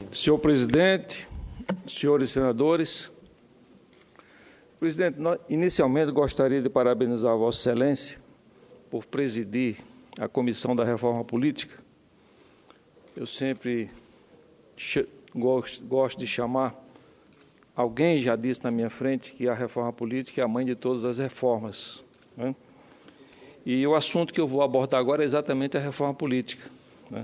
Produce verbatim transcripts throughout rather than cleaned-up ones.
Senhor presidente, senhores senadores, presidente, inicialmente gostaria de parabenizar a Vossa Excelência por presidir a Comissão da Reforma Política. Eu sempre gosto, gosto de chamar, alguém já disse na minha frente que a reforma política é a mãe de todas as reformas, né? E o assunto que eu vou abordar agora é exatamente a reforma política, né?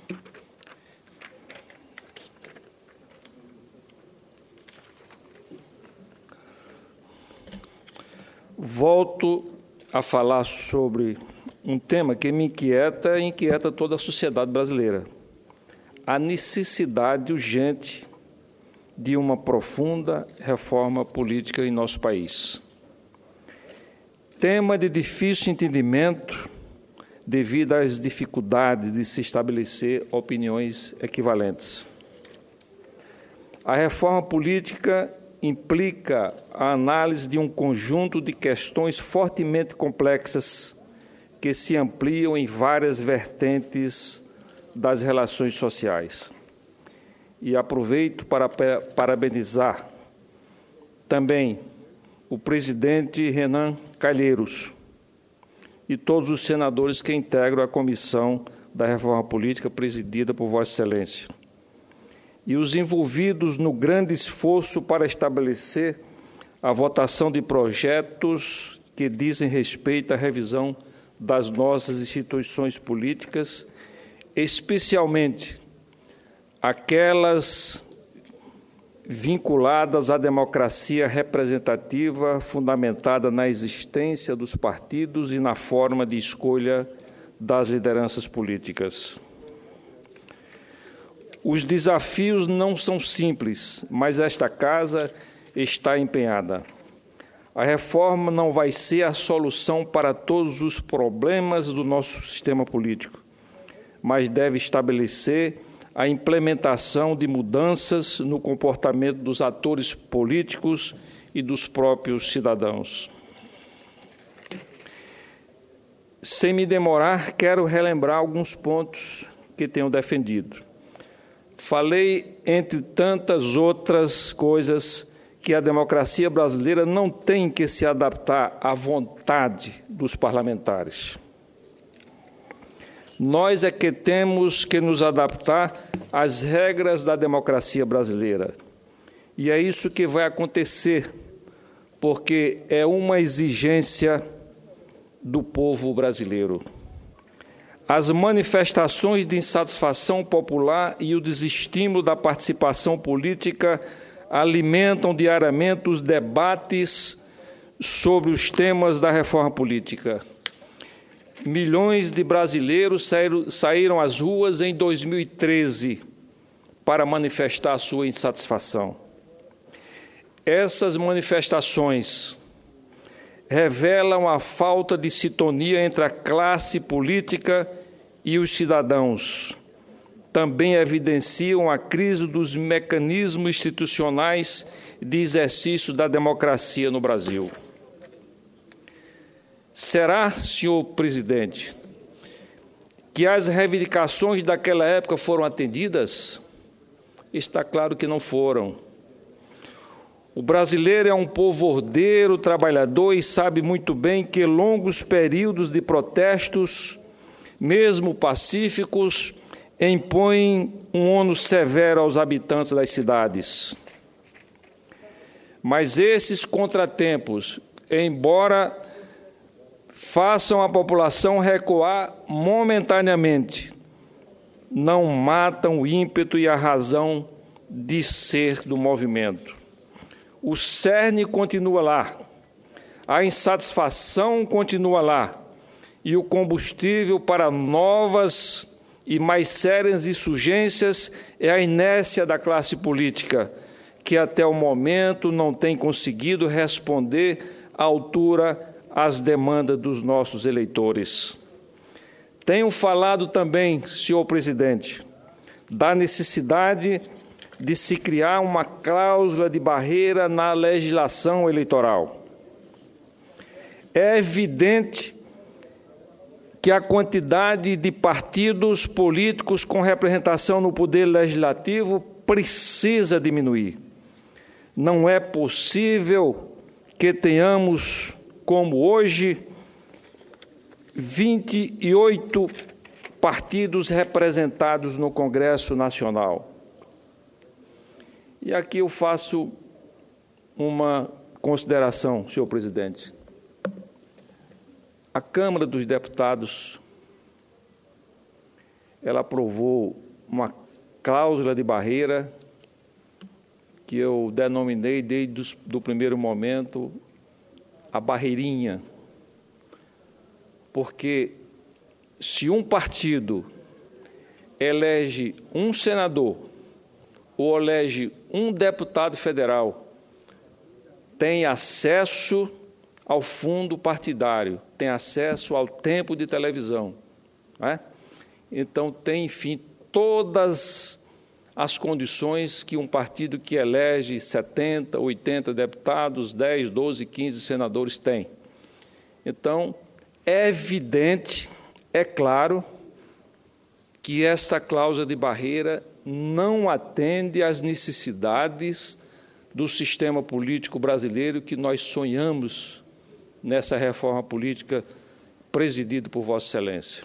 Volto a falar sobre um tema que me inquieta e inquieta toda a sociedade brasileira: a necessidade urgente de uma profunda reforma política em nosso país. Tema de difícil entendimento devido às dificuldades de se estabelecer opiniões equivalentes. A reforma política implica a análise de um conjunto de questões fortemente complexas que se ampliam em várias vertentes das relações sociais. E aproveito para parabenizar também o presidente Renan Calheiros e todos os senadores que integram a Comissão da Reforma Política presidida por Vossa Excelência, e os envolvidos no grande esforço para estabelecer a votação de projetos que dizem respeito à revisão das nossas instituições políticas, especialmente aquelas vinculadas à democracia representativa, fundamentada na existência dos partidos e na forma de escolha das lideranças políticas. Os desafios não são simples, mas esta casa está empenhada. A reforma não vai ser a solução para todos os problemas do nosso sistema político, mas deve estabelecer a implementação de mudanças no comportamento dos atores políticos e dos próprios cidadãos. Sem me demorar, quero relembrar alguns pontos que tenho defendido. Falei, entre tantas outras coisas, que a democracia brasileira não tem que se adaptar à vontade dos parlamentares. Nós é que temos que nos adaptar às regras da democracia brasileira. E é isso que vai acontecer, porque é uma exigência do povo brasileiro. As manifestações de insatisfação popular e o desestímulo da participação política alimentam diariamente os debates sobre os temas da reforma política. Milhões de brasileiros saíram, saíram às ruas em dois mil e treze para manifestar sua insatisfação. Essas manifestações revelam a falta de sintonia entre a classe política e os cidadãos. Também evidenciam a crise dos mecanismos institucionais de exercício da democracia no Brasil. Será, senhor presidente, que as reivindicações daquela época foram atendidas? Está claro que não foram. O brasileiro é um povo ordeiro, trabalhador e sabe muito bem que longos períodos de protestos, mesmo pacíficos, impõem um ônus severo aos habitantes das cidades. Mas esses contratempos, embora façam a população recuar momentaneamente, não matam o ímpeto e a razão de ser do movimento. O cerne continua lá, a insatisfação continua lá, e o combustível para novas e mais sérias insurgências é a inércia da classe política, que até o momento não tem conseguido responder à altura às demandas dos nossos eleitores. Tenho falado também, senhor presidente, da necessidade de se criar uma cláusula de barreira na legislação eleitoral. É evidente que a quantidade de partidos políticos com representação no poder legislativo precisa diminuir. Não é possível que tenhamos, como hoje, vinte e oito partidos representados no Congresso Nacional. E aqui eu faço uma consideração, senhor presidente. A Câmara dos Deputados, ela aprovou uma cláusula de barreira que eu denominei desde o primeiro momento a barreirinha, porque se um partido elege um senador ou elege um deputado federal, tem acesso ao fundo partidário, tem acesso ao tempo de televisão, né? Então tem, enfim, todas as condições que um partido que elege setenta, oitenta deputados, dez, doze, quinze senadores tem. Então, é evidente, é claro, que essa cláusula de barreira não atende às necessidades do sistema político brasileiro que nós sonhamos nessa reforma política presidida por Vossa Excelência.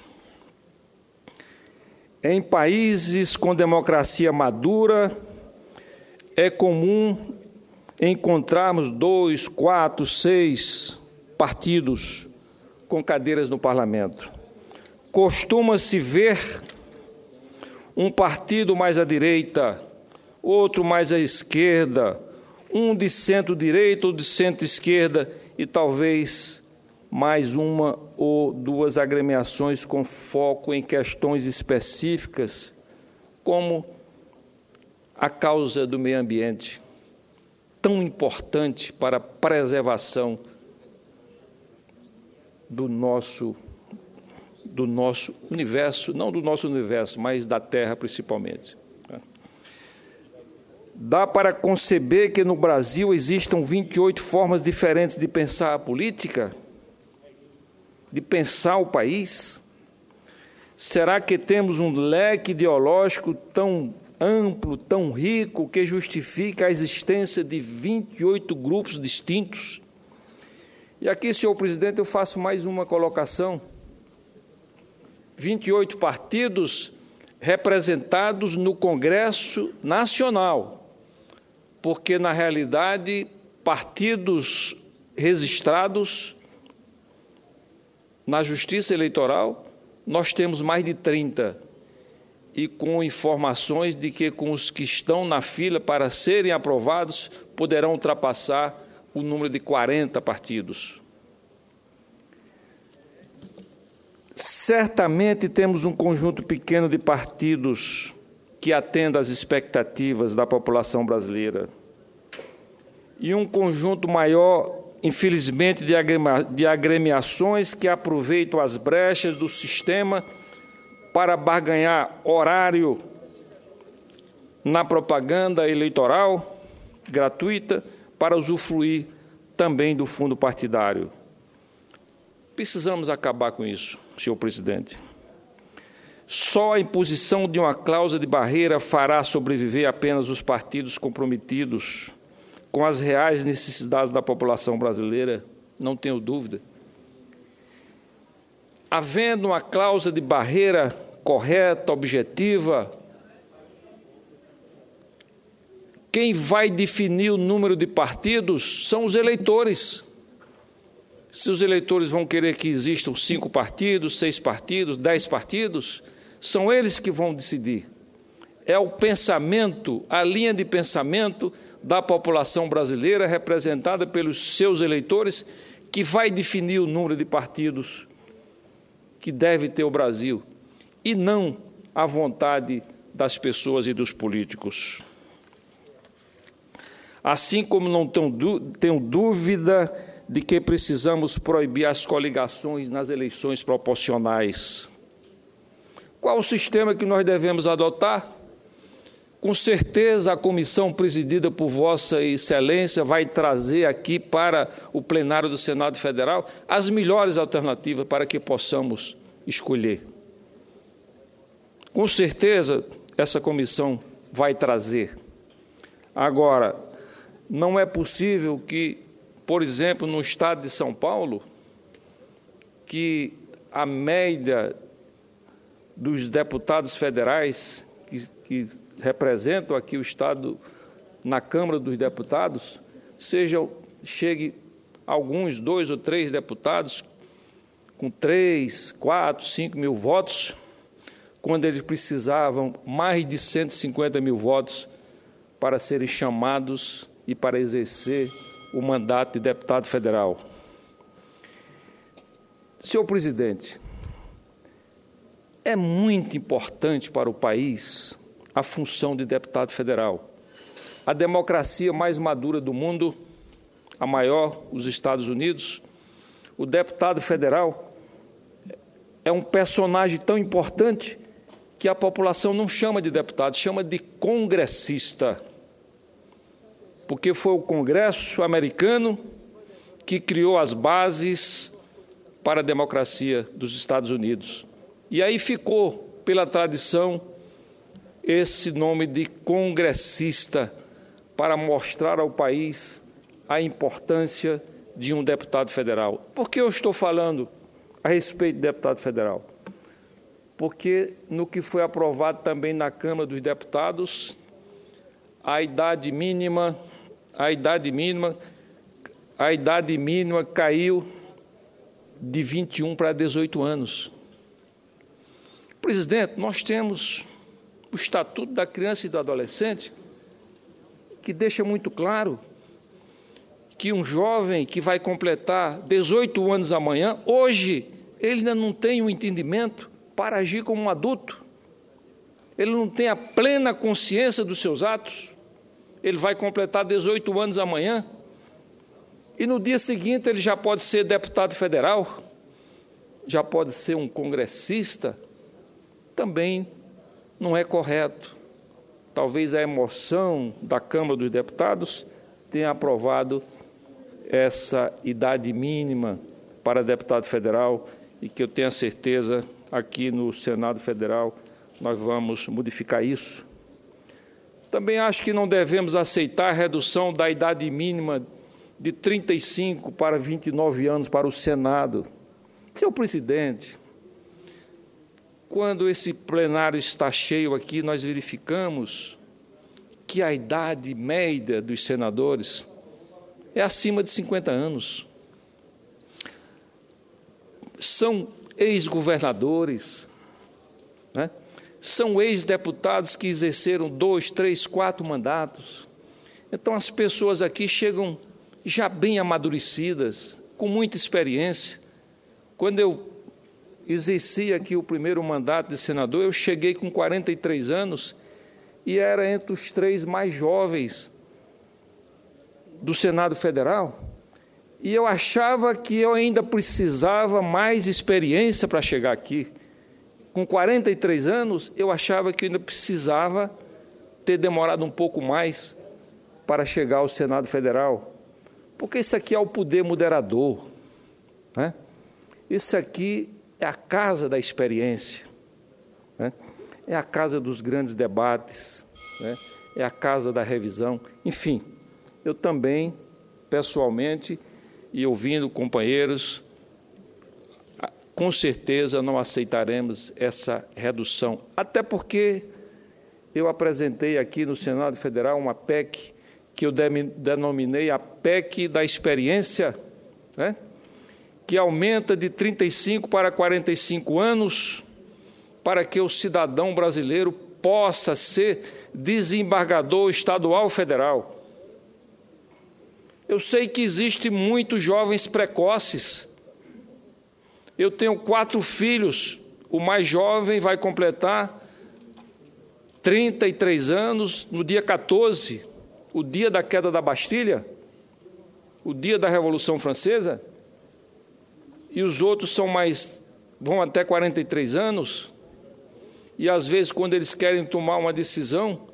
Em países com democracia madura, é comum encontrarmos dois, quatro, seis partidos com cadeiras no parlamento. Costuma-se ver um partido mais à direita, outro mais à esquerda, um de centro-direita ou de centro-esquerda e talvez mais uma ou duas agremiações com foco em questões específicas, como a causa do meio ambiente, tão importante para a preservação do nosso, do nosso universo, não do nosso universo, mas da Terra principalmente. Dá para conceber que no Brasil existam vinte e oito formas diferentes de pensar a política? De pensar o país? Será que temos um leque ideológico tão amplo, tão rico, que justifica a existência de vinte e oito grupos distintos? E aqui, senhor presidente, eu faço mais uma colocação. vinte e oito partidos representados no Congresso Nacional, porque, na realidade, partidos registrados na Justiça Eleitoral, nós temos mais de trinta, e com informações de que com os que estão na fila para serem aprovados, poderão ultrapassar o número de quarenta partidos. Certamente temos um conjunto pequeno de partidos que atenda às expectativas da população brasileira, e um conjunto maior, infelizmente, de agremiações que aproveitam as brechas do sistema para barganhar horário na propaganda eleitoral gratuita, para usufruir também do fundo partidário. Precisamos acabar com isso, senhor presidente. Só a imposição de uma cláusula de barreira fará sobreviver apenas os partidos comprometidos com as reais necessidades da população brasileira, não tenho dúvida. Havendo uma cláusula de barreira correta, objetiva, quem vai definir o número de partidos são os eleitores. Se os eleitores vão querer que existam cinco partidos, seis partidos, dez partidos, são eles que vão decidir. É o pensamento, a linha de pensamento da população brasileira, representada pelos seus eleitores, que vai definir o número de partidos que deve ter o Brasil, e não a vontade das pessoas e dos políticos. Assim como não tenho dúvida de que precisamos proibir as coligações nas eleições proporcionais. Qual o sistema que nós devemos adotar? Com certeza, a comissão presidida por Vossa Excelência vai trazer aqui para o plenário do Senado Federal as melhores alternativas para que possamos escolher. Com certeza, essa comissão vai trazer. Agora, não é possível que, por exemplo, no estado de São Paulo, que a média dos deputados federais que, que representam aqui o estado na Câmara dos Deputados, seja, chegue alguns, dois ou três deputados com três, quatro, cinco mil votos, quando eles precisavam mais de cento e cinquenta mil votos para serem chamados e para exercer o mandato de deputado federal. Senhor presidente, é muito importante para o país a função de deputado federal. A democracia mais madura do mundo, a maior, os Estados Unidos, o deputado federal é um personagem tão importante que a população não chama de deputado, chama de congressista, porque foi o Congresso americano que criou as bases para a democracia dos Estados Unidos. E aí ficou, pela tradição, esse nome de congressista, para mostrar ao país a importância de um deputado federal. Por que eu estou falando a respeito de deputado federal? Porque no que foi aprovado também na Câmara dos Deputados, a idade mínima, a idade mínima, a idade mínima caiu de vinte e um para dezoito anos. Presidente, nós temos o Estatuto da Criança e do Adolescente, que deixa muito claro que um jovem que vai completar dezoito anos amanhã, hoje, ele ainda não tem o entendimento para agir como um adulto. Ele não tem a plena consciência dos seus atos. Ele vai completar dezoito anos amanhã e no dia seguinte ele já pode ser deputado federal, já pode ser um congressista. Também não é correto. Talvez a emoção da Câmara dos Deputados tenha aprovado essa idade mínima para deputado federal e que eu tenho a certeza aqui no Senado Federal nós vamos modificar isso. Também acho que não devemos aceitar a redução da idade mínima de trinta e cinco para vinte e nove anos para o Senado. Senhor presidente, quando esse plenário está cheio aqui, nós verificamos que a idade média dos senadores é acima de cinquenta anos. São ex-governadores, né? São ex-deputados que exerceram dois, três, quatro mandatos. Então, as pessoas aqui chegam já bem amadurecidas, com muita experiência. Quando eu exerci aqui o primeiro mandato de senador, eu cheguei com quarenta e três anos e era entre os três mais jovens do Senado Federal. E eu achava que eu ainda precisava mais experiência para chegar aqui. Com quarenta e três anos, eu achava que eu ainda precisava ter demorado um pouco mais para chegar ao Senado Federal. Porque isso aqui é o poder moderador, né? Isso aqui é a casa da experiência, né? É a casa dos grandes debates, né? É a casa da revisão. Enfim, eu também, pessoalmente, e ouvindo companheiros, com certeza não aceitaremos essa redução. Até porque eu apresentei aqui no Senado Federal uma P E C que eu denominei a P E C da experiência, né? Que aumenta de trinta e cinco para quarenta e cinco anos, para que o cidadão brasileiro possa ser desembargador estadual federal. Eu sei que existem muitos jovens precoces. Eu tenho quatro filhos, o mais jovem vai completar trinta e três anos no dia quatorze, o dia da queda da Bastilha, o dia da Revolução Francesa, e os outros são mais, vão até quarenta e três anos, e às vezes quando eles querem tomar uma decisão,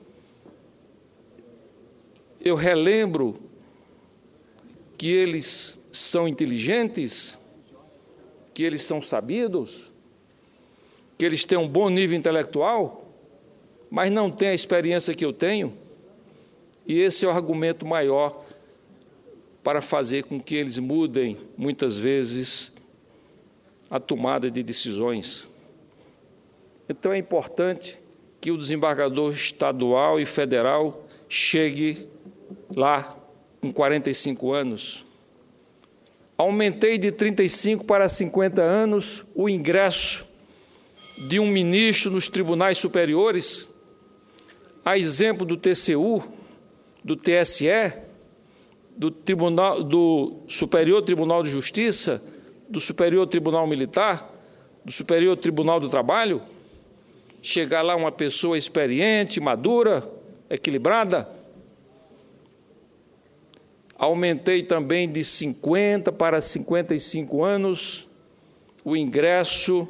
eu relembro que eles são inteligentes, que eles são sabidos, que eles têm um bom nível intelectual, mas não têm a experiência que eu tenho, e esse é o argumento maior para fazer com que eles mudem, muitas vezes, a tomada de decisões. Então, é importante que o desembargador estadual e federal chegue lá com quarenta e cinco anos. Aumentei de trinta e cinco para cinquenta anos o ingresso de um ministro nos tribunais superiores, a exemplo do T C U, do T S E, do, Tribunal, do Superior Tribunal de Justiça, do Superior Tribunal Militar, do Superior Tribunal do Trabalho. Chegar lá uma pessoa experiente, madura, equilibrada. Aumentei também de cinquenta para cinquenta e cinco anos o ingresso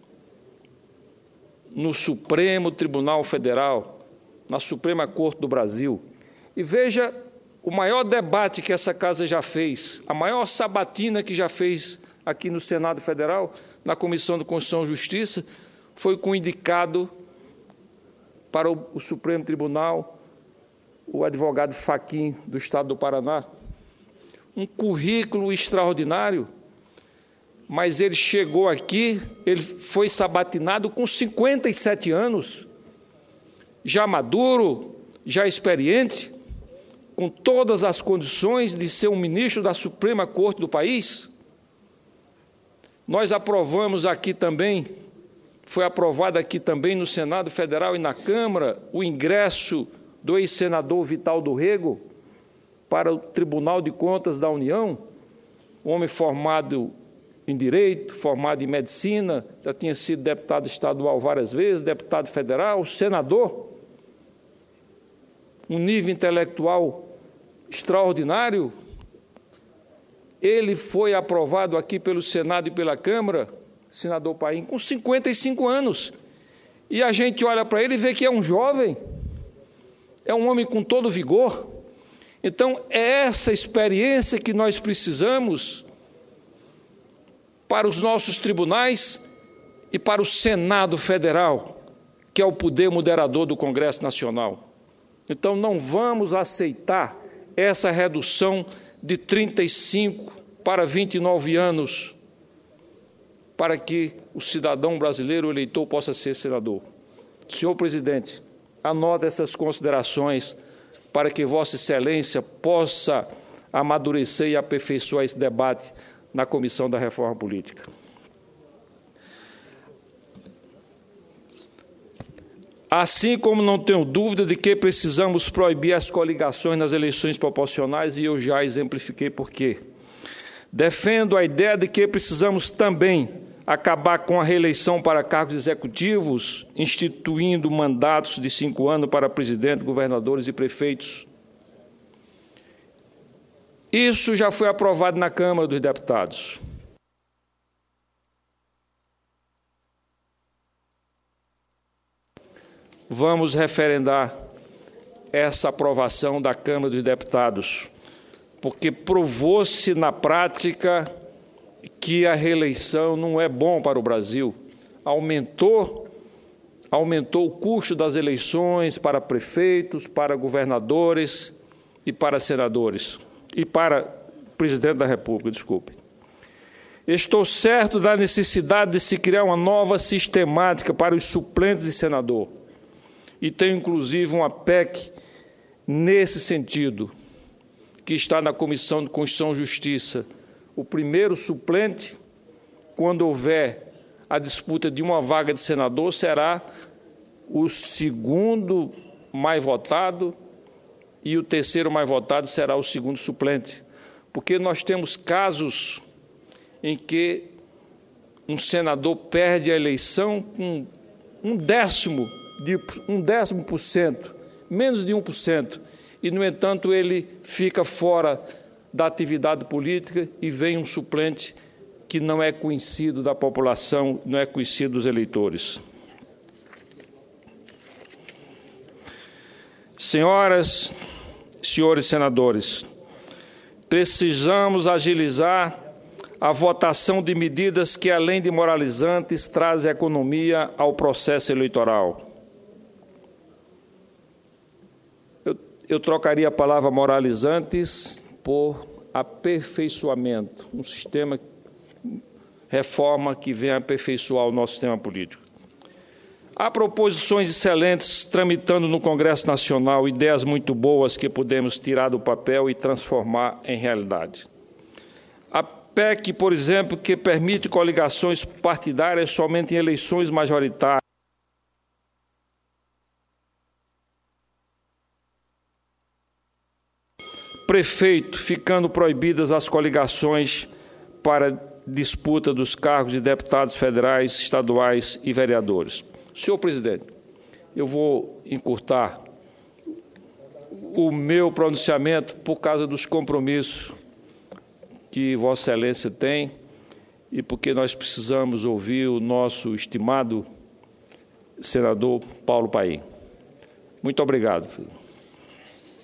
no Supremo Tribunal Federal, na Suprema Corte do Brasil. E veja o maior debate que essa casa já fez, a maior sabatina que já fez aqui no Senado Federal, na Comissão de Constituição e Justiça, foi com o indicado para o, o Supremo Tribunal, o advogado Fachin, do Estado do Paraná. Um currículo extraordinário, mas ele chegou aqui, ele foi sabatinado com cinquenta e sete anos, já maduro, já experiente, com todas as condições de ser um ministro da Suprema Corte do país. Nós aprovamos aqui também, foi aprovado aqui também no Senado Federal e na Câmara, o ingresso do ex-senador Vital do Rego para o Tribunal de Contas da União, um homem formado em Direito, formado em Medicina, já tinha sido deputado estadual várias vezes, deputado federal, senador, um nível intelectual extraordinário. Ele foi aprovado aqui pelo Senado e pela Câmara, senador Paim, com cinquenta e cinco anos. E a gente olha para ele e vê que é um jovem, é um homem com todo vigor. Então, é essa experiência que nós precisamos para os nossos tribunais e para o Senado Federal, que é o poder moderador do Congresso Nacional. Então, não vamos aceitar essa redução de trinta e cinco para vinte e nove anos, para que o cidadão brasileiro, o eleitor, possa ser senador. Senhor presidente, anota essas considerações para que Vossa Excelência possa amadurecer e aperfeiçoar esse debate na Comissão da Reforma Política. Assim como não tenho dúvida de que precisamos proibir as coligações nas eleições proporcionais, e eu já exemplifiquei por quê. Defendo a ideia de que precisamos também acabar com a reeleição para cargos executivos, instituindo mandatos de cinco anos para presidente, governadores e prefeitos. Isso já foi aprovado na Câmara dos Deputados. Vamos referendar essa aprovação da Câmara dos Deputados, porque provou-se na prática que a reeleição não é bom para o Brasil. Aumentou, aumentou o custo das eleições para prefeitos, para governadores e para senadores, e para presidente da República, desculpe. Estou certo da necessidade de se criar uma nova sistemática para os suplentes de senador, e tenho, inclusive, uma P E C nesse sentido, que está na Comissão de Constituição e Justiça. O primeiro suplente, quando houver a disputa de uma vaga de senador, será o segundo mais votado e o terceiro mais votado será o segundo suplente. Porque nós temos casos em que um senador perde a eleição com um décimo de um décimo por cento, menos de um por cento, e, no entanto, ele fica fora da atividade política e vem um suplente que não é conhecido da população, não é conhecido dos eleitores. Senhoras, senhores senadores, precisamos agilizar a votação de medidas que, além de moralizantes, trazem economia ao processo eleitoral. eu trocaria a palavra moralizantes por aperfeiçoamento, um sistema, reforma que venha aperfeiçoar o nosso sistema político. Há proposições excelentes tramitando no Congresso Nacional, ideias muito boas que podemos tirar do papel e transformar em realidade. A P E C, por exemplo, que permite coligações partidárias somente em eleições majoritárias. Prefeito, ficando proibidas as coligações para disputa dos cargos de deputados federais, estaduais e vereadores. Senhor presidente, eu vou encurtar o meu pronunciamento por causa dos compromissos que Vossa Excelência tem e porque nós precisamos ouvir o nosso estimado senador Paulo Paim. Muito obrigado.